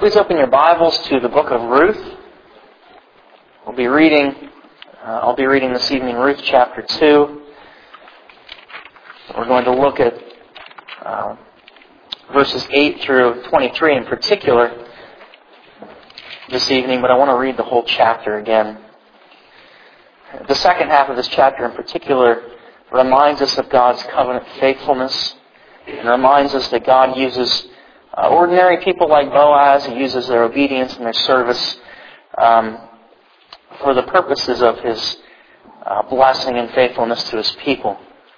Please open your Bibles to the book of Ruth. I'll be reading this evening Ruth chapter 2. We're going to look at verses 8 through 23 in particular this evening, but I want to read the whole chapter again. The second half of this chapter in particular reminds us of God's covenant faithfulness and reminds us that God uses ordinary people like Boaz. He uses their obedience and their service for the purposes of His blessing and faithfulness to His people.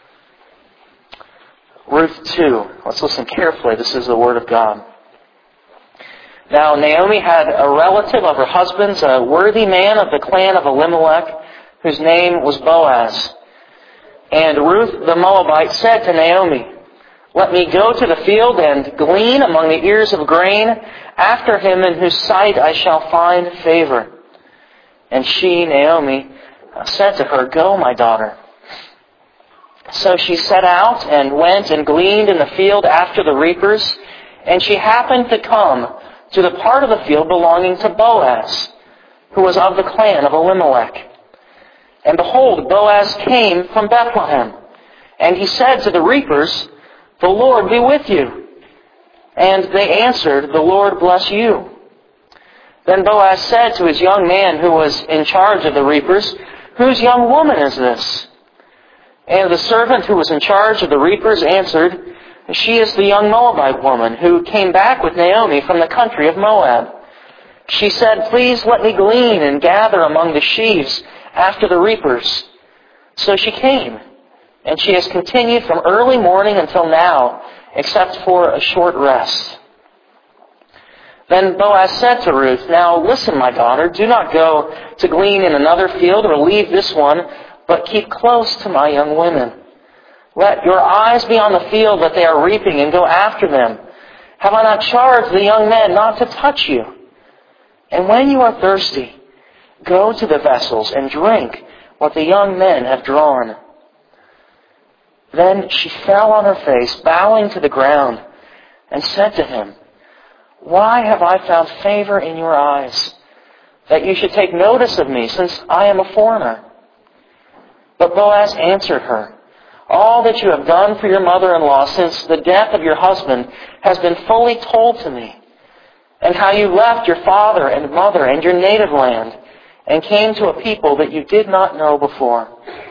Ruth 2. Let's listen carefully. This is the Word of God. Now Naomi had a relative of her husband's, a worthy man of the clan of Elimelech, whose name was Boaz. And Ruth the Moabite said to Naomi, "Let me go to the field and glean among the ears of grain after him in whose sight I shall find favor." And she, Naomi, said to her, "Go, my daughter." So she set out and went and gleaned in the field after the reapers, and she happened to come to the part of the field belonging to Boaz, who was of the clan of Elimelech. And behold, Boaz came from Bethlehem, and he said to the reapers, "The Lord be with you." And they answered, "The Lord bless you." Then Boaz said to his young man who was in charge of the reapers, "Whose young woman is this?" And the servant who was in charge of the reapers answered, "She is the young Moabite woman who came back with Naomi from the country of Moab. She said, 'Please let me glean and gather among the sheaves after the reapers.' So she came. And she has continued from early morning until now, except for a short rest." Then Boaz said to Ruth, "Now listen, my daughter, do not go to glean in another field or leave this one, but keep close to my young women. Let your eyes be on the field that they are reaping and go after them. Have I not charged the young men not to touch you? And when you are thirsty, go to the vessels and drink what the young men have drawn." Then she fell on her face, bowing to the ground, and said to him, "Why have I found favor in your eyes, that you should take notice of me, since I am a foreigner?" But Boaz answered her, "All that you have done for your mother-in-law since the death of your husband has been fully told to me, and how you left your father and mother and your native land, and came to a people that you did not know before.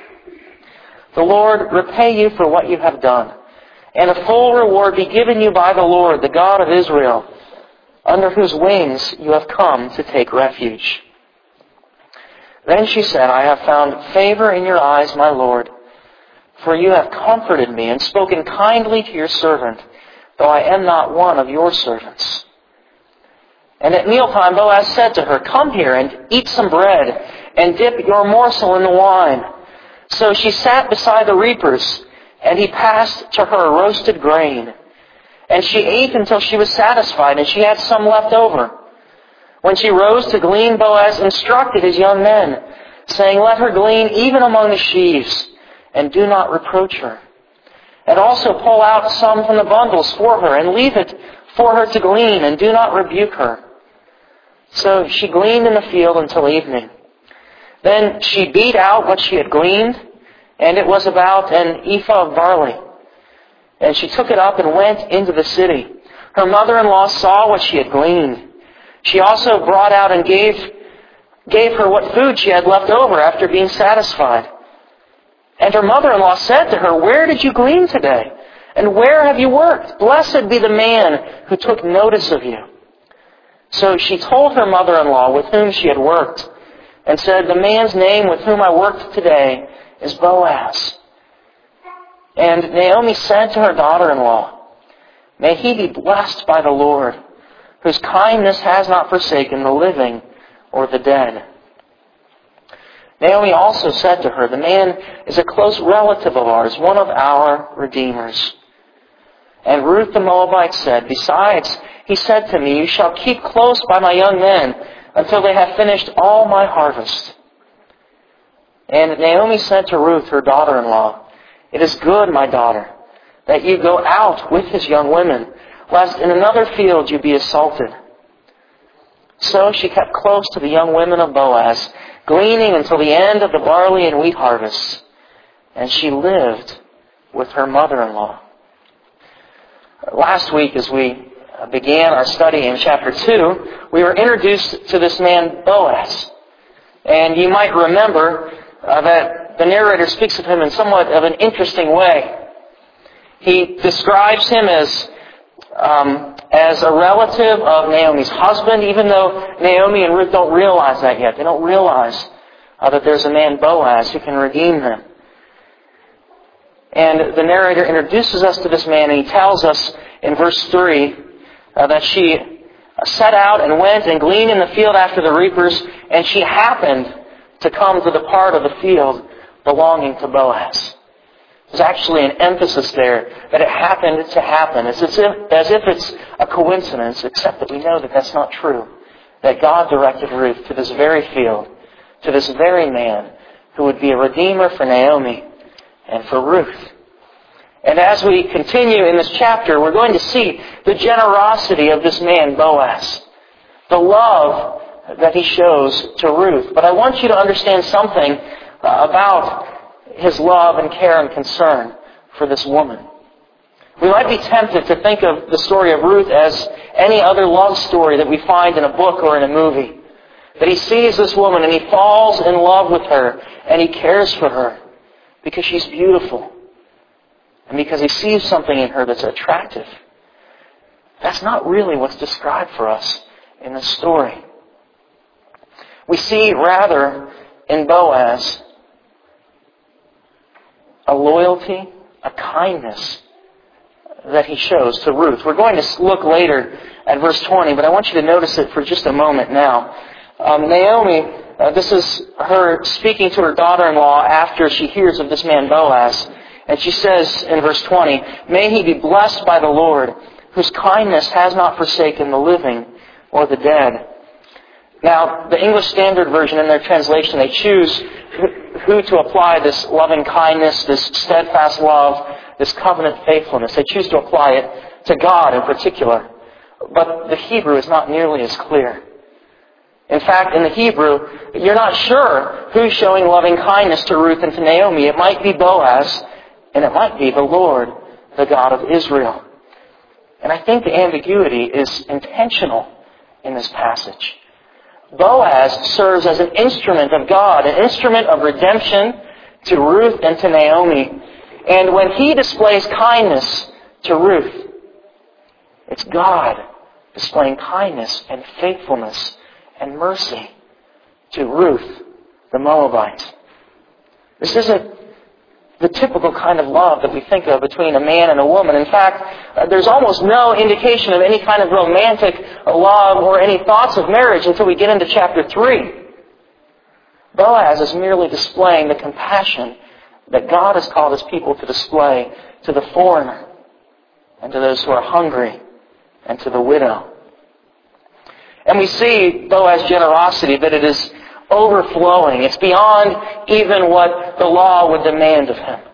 The Lord repay you for what you have done, and a full reward be given you by the Lord, the God of Israel, under whose wings you have come to take refuge." Then she said, "I have found favor in your eyes, my Lord, for you have comforted me and spoken kindly to your servant, though I am not one of your servants." And at mealtime Boaz said to her, "Come here and eat some bread, and dip your morsel in the wine." So she sat beside the reapers, and he passed to her roasted grain. And she ate until she was satisfied, and she had some left over. When she rose to glean, Boaz instructed his young men, saying, "Let her glean even among the sheaves, and do not reproach her. And also pull out some from the bundles for her, and leave it for her to glean, and do not rebuke her." So she gleaned in the field until evening. Then she beat out what she had gleaned, and it was about an ephah of barley. And she took it up and went into the city. Her mother-in-law saw what she had gleaned. She also brought out and gave her what food she had left over after being satisfied. And her mother-in-law said to her, "Where did you glean today? And where have you worked? Blessed be the man who took notice of you." So she told her mother-in-law with whom she had worked, and said, "The man's name with whom I worked today is Boaz." And Naomi said to her daughter-in-law, "May he be blessed by the Lord, whose kindness has not forsaken the living or the dead." Naomi also said to her, "The man is a close relative of ours, one of our redeemers." And Ruth the Moabite said, "Besides, he said to me, 'You shall keep close by my young men until they have finished all my harvest.'" And Naomi said to Ruth, her daughter-in-law, "It is good, my daughter, that you go out with his young women, lest in another field you be assaulted." So she kept close to the young women of Boaz, gleaning until the end of the barley and wheat harvests. And she lived with her mother-in-law. Last week, as we began our study in chapter 2, we were introduced to this man Boaz. And you might remember that the narrator speaks of him in somewhat of an interesting way. He describes him as a relative of Naomi's husband, even though Naomi and Ruth don't realize that yet. They don't realize that there's a man, Boaz, who can redeem them. And the narrator introduces us to this man, and he tells us in verse 3 that she set out and went and gleaned in the field after the reapers, and she happened to come to the part of the field belonging to Boaz. There's actually an emphasis there that it happened to happen. It's as if it's a coincidence, except that we know that that's not true. That God directed Ruth to this very field, to this very man who would be a redeemer for Naomi and for Ruth. And as we continue in this chapter, we're going to see the generosity of this man, Boaz. The love that he shows to Ruth. But I want you to understand something about his love and care and concern for this woman. We might be tempted to think of the story of Ruth as any other love story that we find in a book or in a movie. That he sees this woman and he falls in love with her and he cares for her because she's beautiful and because he sees something in her that's attractive. That's not really what's described for us in this story. We see rather in Boaz a loyalty, a kindness that he shows to Ruth. We're going to look later at verse 20, but I want you to notice it for just a moment now. Naomi, this is her speaking to her daughter-in-law after she hears of this man Boaz. And she says in verse 20, "May he be blessed by the Lord, whose kindness has not forsaken the living or the dead." Now, the English Standard Version, in their translation, they choose who to apply this loving kindness, this steadfast love, this covenant faithfulness. They choose to apply it to God in particular. But the Hebrew is not nearly as clear. In fact, in the Hebrew, you're not sure who's showing loving kindness to Ruth and to Naomi. It might be Boaz, and it might be the Lord, the God of Israel. And I think the ambiguity is intentional in this passage. Boaz serves as an instrument of God, an instrument of redemption to Ruth and to Naomi. And when he displays kindness to Ruth, it's God displaying kindness and faithfulness and mercy to Ruth, the Moabite. This isn't the typical kind of love that we think of between a man and a woman. In fact, there's almost no indication of any kind of romantic love or any thoughts of marriage until we get into chapter 3. Boaz is merely displaying the compassion that God has called His people to display to the foreigner and to those who are hungry and to the widow. And we see Boaz's generosity, that it is overflowing. It's beyond even what the law would demand of him.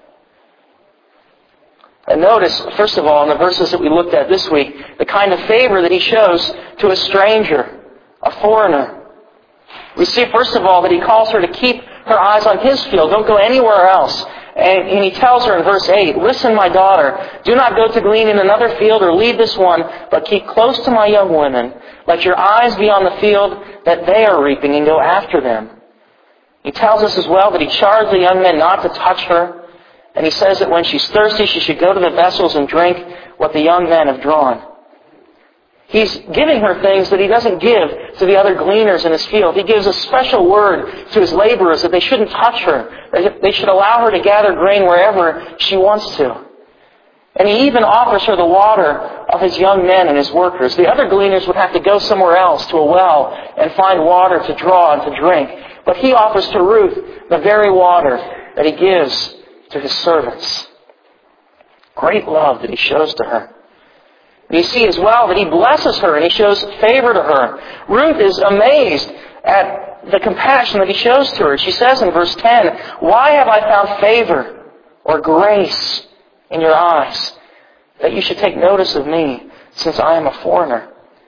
And notice, first of all, in the verses that we looked at this week, the kind of favor that he shows to a stranger, a foreigner. We see, first of all, that he calls her to keep her eyes on his field. Don't go anywhere else. And he tells her in verse 8, "Listen, my daughter, do not go to glean in another field or leave this one, but keep close to my young women. Let your eyes be on the field that they are reaping and go after them." He tells us as well that he charged the young men not to touch her. And he says that when she's thirsty, she should go to the vessels and drink what the young men have drawn. He's giving her things that he doesn't give to the other gleaners in his field. He gives a special word to his laborers that they shouldn't touch her. That they should allow her to gather grain wherever she wants to. And he even offers her the water of his young men and his workers. The other gleaners would have to go somewhere else to a well and find water to draw and to drink. But he offers to Ruth the very water that he gives to his servants. Great love that he shows to her. You see as well that he blesses her and he shows favor to her. Ruth is amazed at the compassion that he shows to her. She says in verse 10, "Why have I found favor or grace in your eyes, that you should take notice of me, since I am a foreigner?"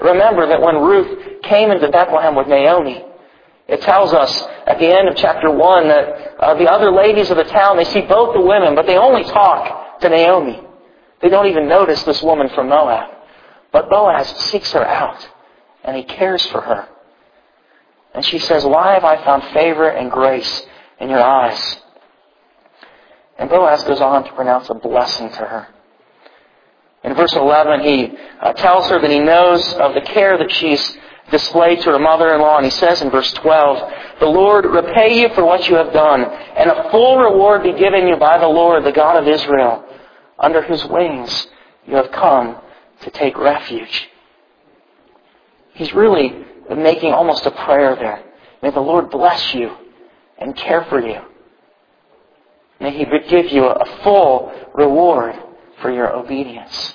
Remember that when Ruth came into Bethlehem with Naomi, it tells us at the end of chapter 1 that the other ladies of the town, they see both the women, but they only talk to Naomi. They don't even notice this woman from Moab. But Boaz seeks her out, and he cares for her. And she says, "Why have I found favor and grace in your eyes?" And Boaz goes on to pronounce a blessing to her. In verse 11, he tells her that he knows of the care that she's displayed to her mother-in-law. And he says in verse 12, "The Lord repay you for what you have done, and a full reward be given you by the Lord, the God of Israel, under whose wings you have come to take refuge." He's really making almost a prayer there. May the Lord bless you and care for you. May He give you a full reward for your obedience.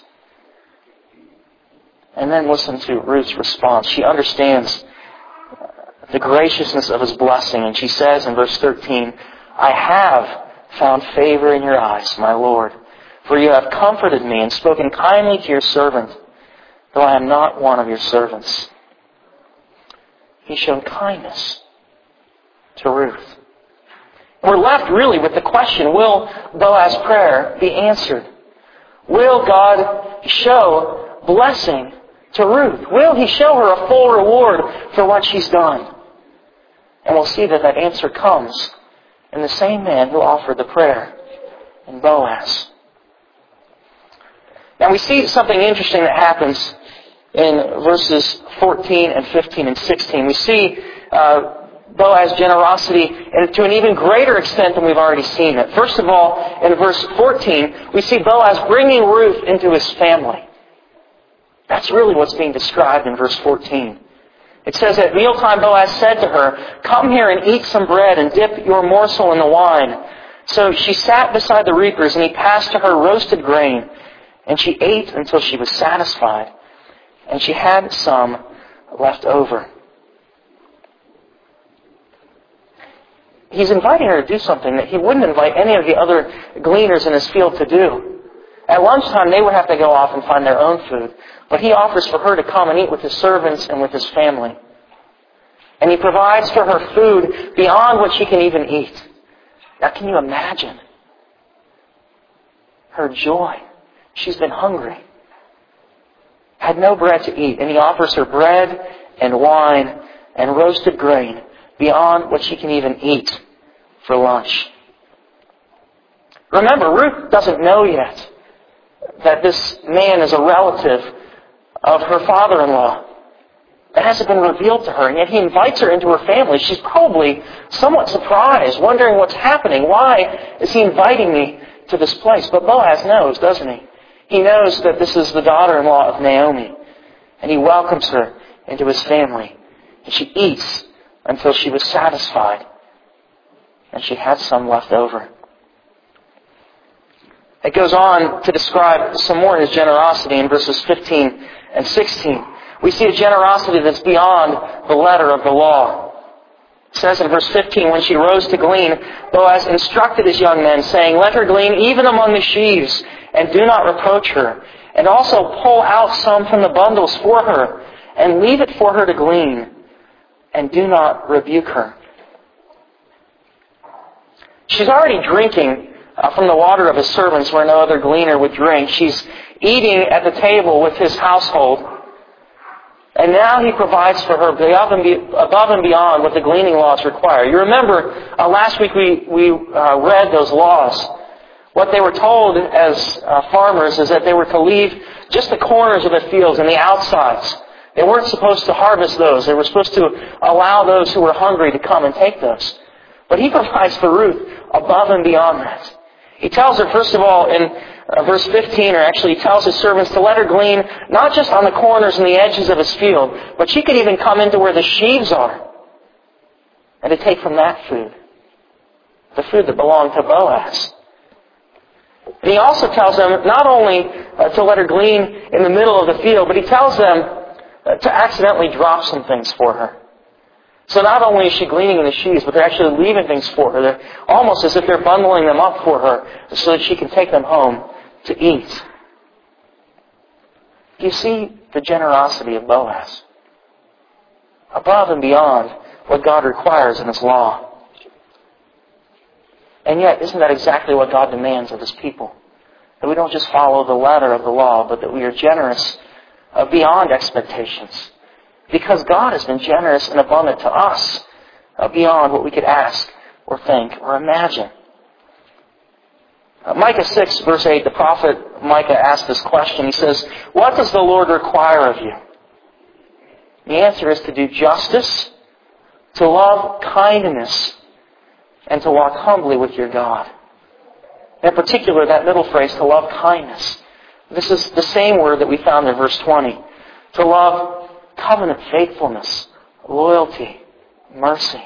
And then listen to Ruth's response. She understands the graciousness of His blessing. And she says in verse 13, "I have found favor in your eyes, my Lord, for you have comforted me and spoken kindly to your servant, though I am not one of your servants." He showed kindness to Ruth. We're left really with the question, will Boaz's prayer be answered? Will God show blessing to Ruth? Will He show her a full reward for what she's done? And we'll see that that answer comes in the same man who offered the prayer, in Boaz. Now we see something interesting that happens in verses 14 and 15 and 16. We see Boaz's generosity to an even greater extent than we've already seen it. First of all, in verse 14, we see Boaz bringing Ruth into his family. That's really what's being described in verse 14. It says, "At mealtime Boaz said to her, 'Come here and eat some bread and dip your morsel in the wine.' So she sat beside the reapers, and he passed to her roasted grain, and she ate until she was satisfied, and she had some left over." He's inviting her to do something that he wouldn't invite any of the other gleaners in his field to do. At lunchtime, they would have to go off and find their own food. But he offers for her to come and eat with his servants and with his family. And he provides for her food beyond what she can even eat. Now, can you imagine her joy? She's been hungry, had no bread to eat, and he offers her bread and wine and roasted grain beyond what she can even eat for lunch. Remember, Ruth doesn't know yet that this man is a relative of her father-in-law. That hasn't been revealed to her, and yet he invites her into her family. She's probably somewhat surprised, wondering what's happening. Why is he inviting me to this place? But Boaz knows, doesn't he? He knows that this is the daughter-in-law of Naomi, and he welcomes her into his family. And she eats until she was satisfied, and she had some left over. It goes on to describe some more of his generosity in verses 15 and 16. We see a generosity that's beyond the letter of the law. It says in verse 15, "When she rose to glean, Boaz instructed his young men, saying, 'Let her glean even among the sheaves, and do not reproach her. And also pull out some from the bundles for her, and leave it for her to glean, and do not rebuke her.'" She's already drinking from the water of his servants where no other gleaner would drink. She's eating at the table with his household. And now he provides for her above and beyond what the gleaning laws require. You remember last week we read those laws. What they were told as farmers is that they were to leave just the corners of the fields and the outsides. They weren't supposed to harvest those. They were supposed to allow those who were hungry to come and take those. But he provides for Ruth above and beyond that. He tells her, first of all, in verse 15, or actually he tells his servants to let her glean not just on the corners and the edges of his field, but she could even come into where the sheaves are and to take from that food, the food that belonged to Boaz. And he also tells them not only to let her glean in the middle of the field, but he tells them to accidentally drop some things for her. So not only is she gleaning in the sheaves, but they're actually leaving things for her. They're almost as if they're bundling them up for her so that she can take them home to eat. Do you see the generosity of Boaz. Above and beyond what God requires in His law. And yet, isn't that exactly what God demands of His people? That we don't just follow the letter of the law, but that we are generous beyond expectations. Because God has been generous and abundant to us beyond what we could ask or think or imagine. Micah 6, verse 8, the prophet Micah asked this question. He says, "What does the Lord require of you?" The answer is to do justice, to love kindness, and to walk humbly with your God. In particular, that middle phrase, to love kindness. This is the same word that we found in verse 20. To love covenant faithfulness, loyalty, mercy.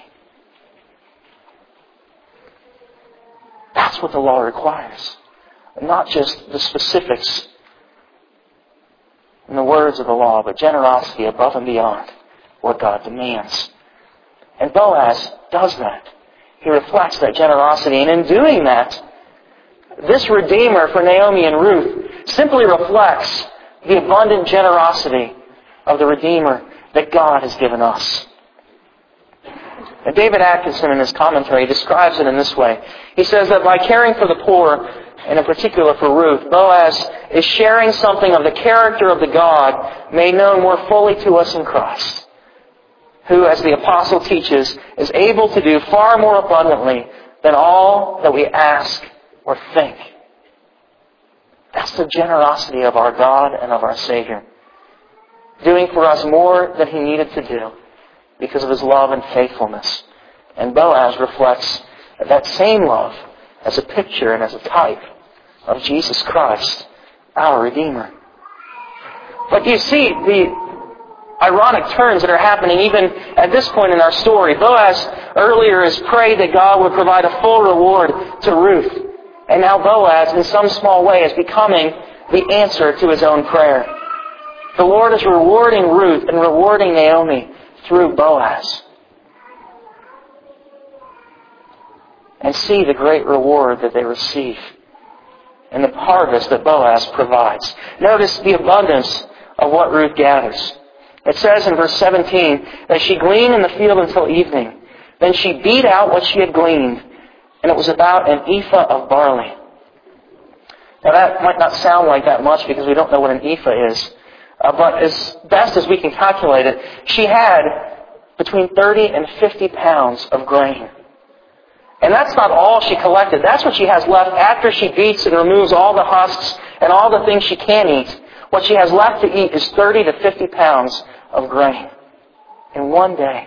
That's what the law requires. Not just the specifics in the words of the law, but generosity above and beyond what God demands. And Boaz does that. He reflects that generosity. And in doing that, this Redeemer for Naomi and Ruth simply reflects the abundant generosity of the Redeemer that God has given us. And David Atkinson in his commentary describes it in this way. He says that by caring for the poor, and in particular for Ruth, Boaz is sharing something of the character of the God made known more fully to us in Christ, who, as the apostle teaches, is able to do far more abundantly than all that we ask or think. That's the generosity of our God and of our Savior, doing for us more than He needed to do because of His love and faithfulness. And Boaz reflects that same love as a picture and as a type of Jesus Christ, our Redeemer. But you see the ironic turns that are happening even at this point in our story. Boaz earlier has prayed that God would provide a full reward to Ruth. And now Boaz, in some small way, is becoming the answer to his own prayer. The Lord is rewarding Ruth and rewarding Naomi through Boaz. And see the great reward that they receive in the harvest that Boaz provides. Notice the abundance of what Ruth gathers. It says in verse 17 that she gleaned in the field until evening. Then she beat out what she had gleaned, and it was about an ephah of barley. Now that might not sound like that much because we don't know what an ephah is. But as best as we can calculate it, she had between 30 and 50 pounds of grain. And that's not all she collected. That's what she has left after she beats and removes all the husks and all the things she can eat. What she has left to eat is 30 to 50 pounds of grain in one day.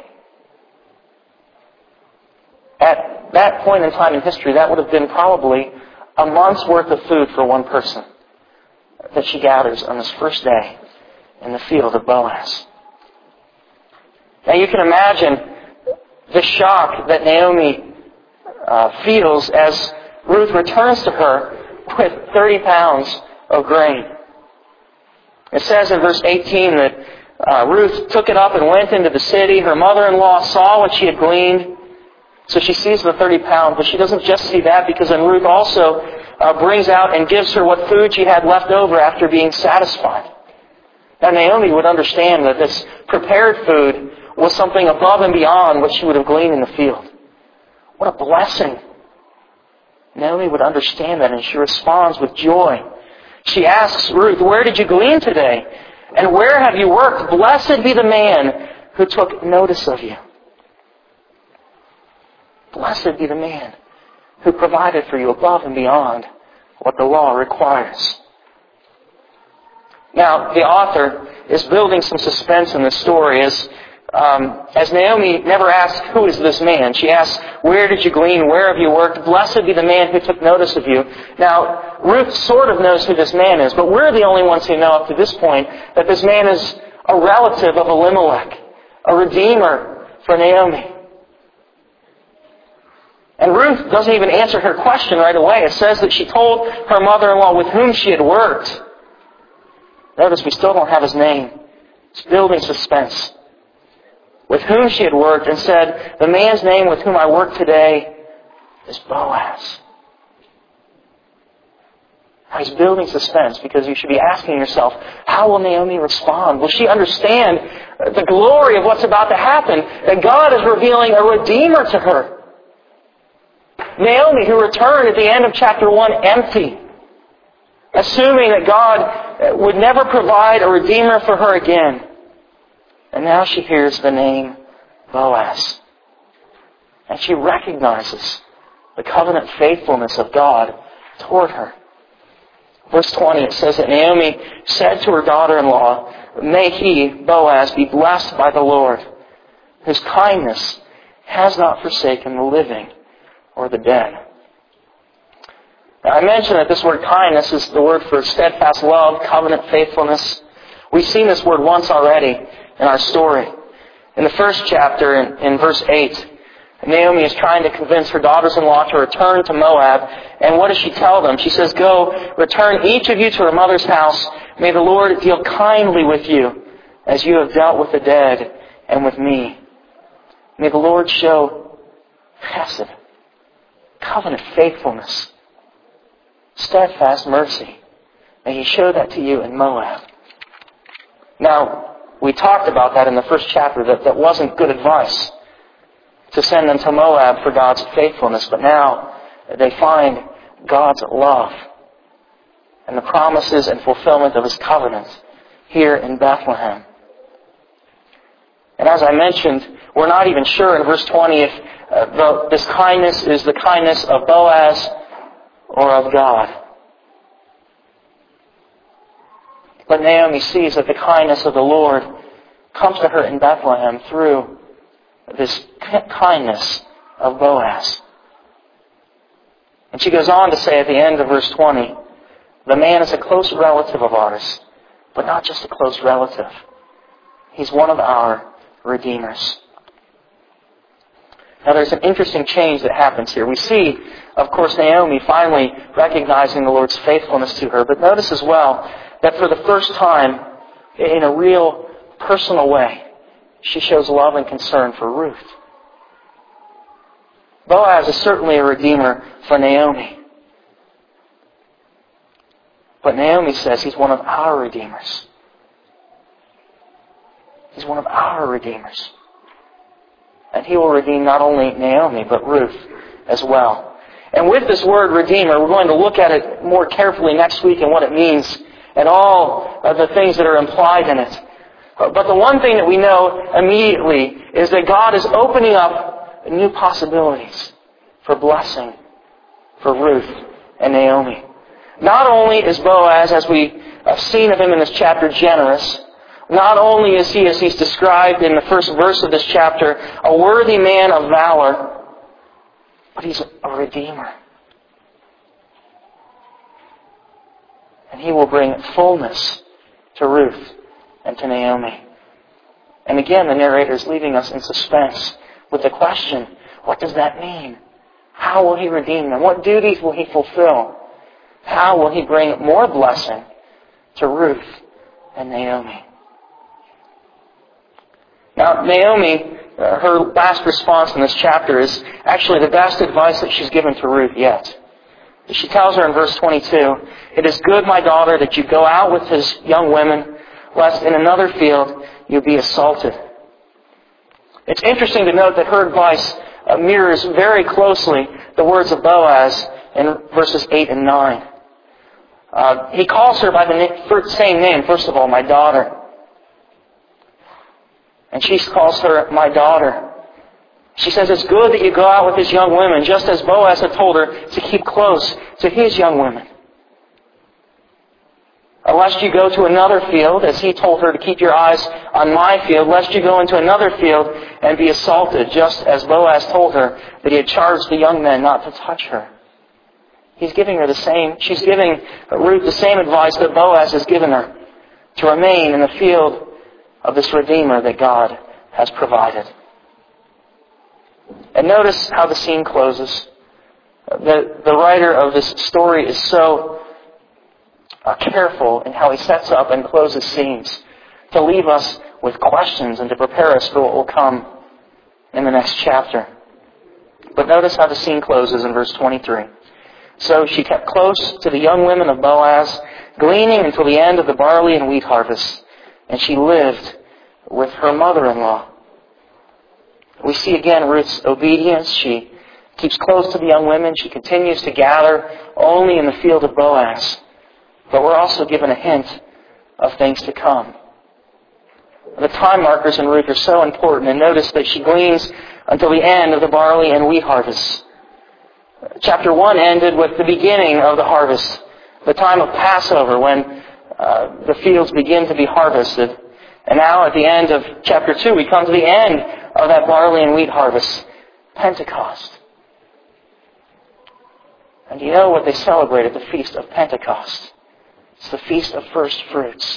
At that point in time in history, that would have been probably a month's worth of food for one person that she gathers on this first day in the field of Boaz. Now you can imagine the shock that Naomi feels as Ruth returns to her with 30 pounds of grain. It says in verse 18 that Ruth took it up and went into the city. Her mother-in-law saw what she had gleaned. So she sees the 30 pounds, but she doesn't just see that, because then Ruth also brings out and gives her what food she had left over after being satisfied. Now Naomi would understand that this prepared food was something above and beyond what she would have gleaned in the field. What a blessing. Naomi would understand that, and she responds with joy. She asks Ruth, "Where did you glean today? And where have you worked? Blessed be the man who took notice of you." Blessed be the man who provided for you above and beyond what the law requires. Now, the author is building some suspense in this story as Naomi never asks, "Who is this man?" She asks, "Where did you glean? Where have you worked? Blessed be the man who took notice of you." Now, Ruth sort of knows who this man is, but we're the only ones who know up to this point that this man is a relative of Elimelech, a redeemer for Naomi. And Ruth doesn't even answer her question right away. It says that she told her mother-in-law with whom she had worked. Notice we still don't have his name. It's building suspense. With whom she had worked, and said, "The man's name with whom I work today is Boaz." He's building suspense because you should be asking yourself, how will Naomi respond? Will she understand the glory of what's about to happen? That God is revealing a Redeemer to her. Naomi, who returned at the end of chapter 1 empty, assuming that God would never provide a Redeemer for her again. And now she hears the name Boaz. And she recognizes the covenant faithfulness of God toward her. Verse 20, it says that Naomi said to her daughter-in-law, "May he, Boaz, be blessed by the Lord, whose kindness has not forsaken the living or the dead." Now, I mentioned that this word kindness is the word for steadfast love, covenant faithfulness. We've seen this word once already in our story. In the first chapter, in verse 8, Naomi is trying to convince her daughters-in-law to return to Moab. And what does she tell them? She says, "Go, return each of you to her mother's house. May the Lord deal kindly with you as you have dealt with the dead and with me. May the Lord show chesed, covenant faithfulness, steadfast mercy. May He show that to you in Moab." Now, we talked about that in the first chapter, that wasn't good advice to send them to Moab for God's faithfulness. But now they find God's love and the promises and fulfillment of His covenant here in Bethlehem. And as I mentioned, we're not even sure in verse 20 if this kindness is the kindness of Boaz or of God. But Naomi sees that the kindness of the Lord comes to her in Bethlehem through this kindness of Boaz. And she goes on to say at the end of verse 20, "The man is a close relative of ours, but not just a close relative. He's one of our redeemers." Now there's an interesting change that happens here. We see, of course, Naomi finally recognizing the Lord's faithfulness to her. But notice as well that for the first time, in a real personal way, she shows love and concern for Ruth. Boaz is certainly a redeemer for Naomi. But Naomi says he's one of our redeemers. He's one of our redeemers. And He will redeem not only Naomi, but Ruth as well. And with this word redeemer, we're going to look at it more carefully next week and what it means and all of the things that are implied in it. But the one thing that we know immediately is that God is opening up new possibilities for blessing for Ruth and Naomi. Not only is Boaz, as we have seen of him in this chapter, generous, not only is he, as he's described in the first verse of this chapter, a worthy man of valor, but he's a redeemer. And he will bring fullness to Ruth and to Naomi. And again, the narrator is leaving us in suspense with the question, what does that mean? How will He redeem them? What duties will He fulfill? How will He bring more blessing to Ruth and Naomi? Now, Naomi, her last response in this chapter is actually the best advice that she's given to Ruth yet. She tells her in verse 22, "It is good, my daughter, that you go out with His young women, lest in another field you be assaulted." It's interesting to note that her advice mirrors very closely the words of Boaz in verses 8 and 9. He calls her by the same name, first of all, my daughter. And she calls her my daughter. She says it's good that you go out with His young women, just as Boaz had told her to keep close to his young women. Lest you go to another field, as he told her to keep your eyes on my field, lest you go into another field and be assaulted, just as Boaz told her that he had charged the young men not to touch her. She's giving Ruth the same advice that Boaz has given her, to remain in the field of this Redeemer that God has provided. And notice how the scene closes. The writer of this story is so careful in how he sets up and closes scenes to leave us with questions and to prepare us for what will come in the next chapter. But notice how the scene closes in verse 23. It So she kept close to the young women of Boaz, gleaning until the end of the barley and wheat harvest. And she lived with her mother-in-law. We see again Ruth's obedience. She keeps close to the young women. She continues to gather only in the field of Boaz. But we're also given a hint of things to come. The time markers in Ruth are so important. And notice that she gleans until the end of the barley and wheat harvest. Chapter 1 ended with the beginning of the harvest, the time of Passover when the fields begin to be harvested. And now at the end of chapter 2, we come to the end of that barley and wheat harvest, Pentecost. And do you know what they celebrate at the Feast of Pentecost? It's the Feast of First Fruits.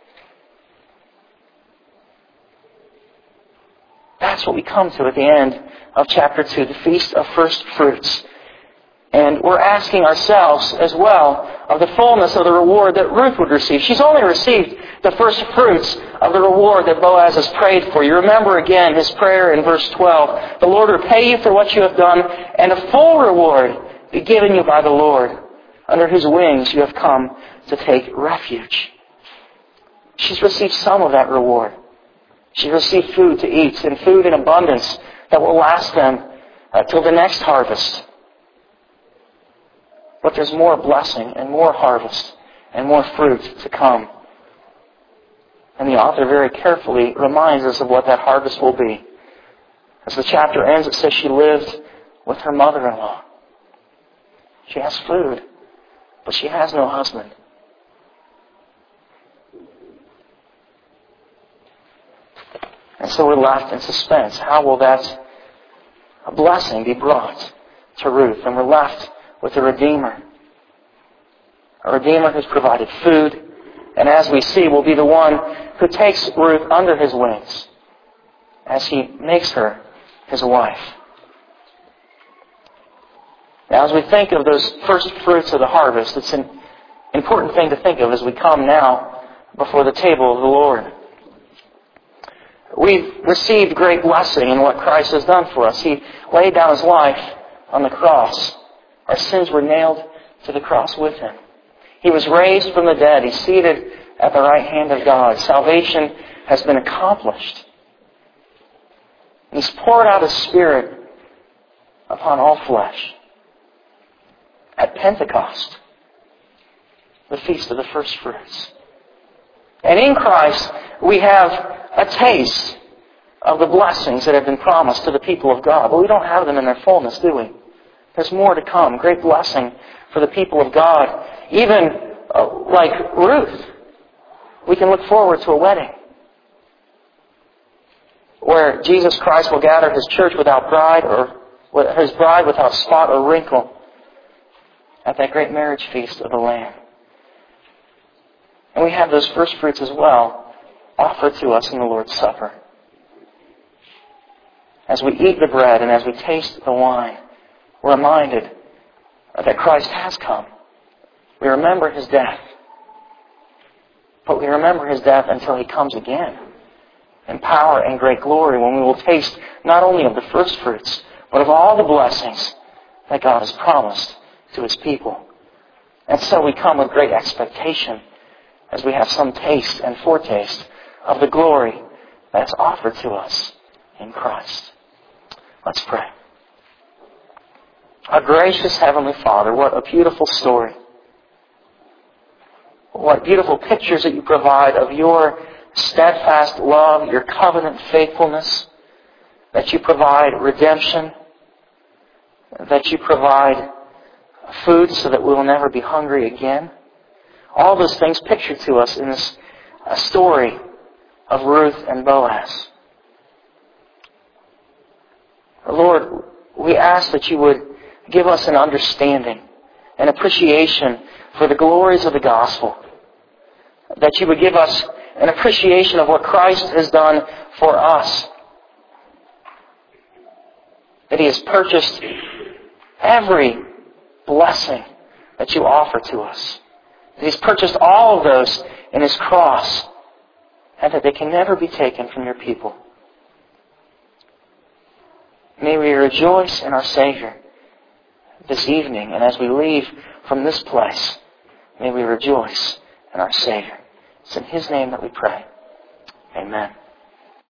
That's what we come to at the end of chapter 2, the Feast of First Fruits. And we're asking ourselves as well of the fullness of the reward that Ruth would receive. She's only received the first fruits of the reward that Boaz has prayed for. You remember again his prayer in verse 12. The Lord repay you for what you have done, and a full reward be given you by the Lord, under whose wings you have come to take refuge. She's received some of that reward. She's received food to eat, and food in abundance that will last them till the next harvest. But there's more blessing and more harvest and more fruit to come. And the author very carefully reminds us of what that harvest will be. As the chapter ends, it says she lived with her mother-in-law. She has food, but she has no husband. And so we're left in suspense. How will that blessing be brought to Ruth? And we're left with a Redeemer. A Redeemer who's provided food, and as we see, will be the one who takes Ruth under his wings as he makes her his wife. Now, as we think of those first fruits of the harvest, it's an important thing to think of as we come now before the table of the Lord. We've received great blessing in what Christ has done for us. He laid down his life on the cross. Our sins were nailed to the cross with him. He was raised from the dead. He's seated at the right hand of God. Salvation has been accomplished. He's poured out his Spirit upon all flesh. At Pentecost, the Feast of the First Fruits. And in Christ, we have a taste of the blessings that have been promised to the people of God. But we don't have them in their fullness, do we? There's more to come. Great blessing for the people of God. Even like Ruth, we can look forward to a wedding where Jesus Christ will gather His church without bride, or His bride without spot or wrinkle at that great marriage feast of the Lamb. And we have those first fruits as well offered to us in the Lord's Supper. As we eat the bread and as we taste the wine, we're reminded that Christ has come. We remember His death. But we remember His death until He comes again in power and great glory, when we will taste not only of the first fruits, but of all the blessings that God has promised to His people. And so we come with great expectation as we have some taste and foretaste of the glory that's offered to us in Christ. Let's pray. Our gracious Heavenly Father, what a beautiful story. What beautiful pictures that you provide of your steadfast love, your covenant faithfulness, that you provide redemption, that you provide food so that we will never be hungry again. All those things pictured to us in this story of Ruth and Boaz. Lord, we ask that you would give us an understanding, an appreciation for the glories of the gospel. That you would give us an appreciation of what Christ has done for us. That He has purchased every blessing that you offer to us. That He's purchased all of those in His cross, and that they can never be taken from your people. May we rejoice in our Savior. this evening and as we leave from this place, may we rejoice in our Savior. It's in His name that we pray. Amen.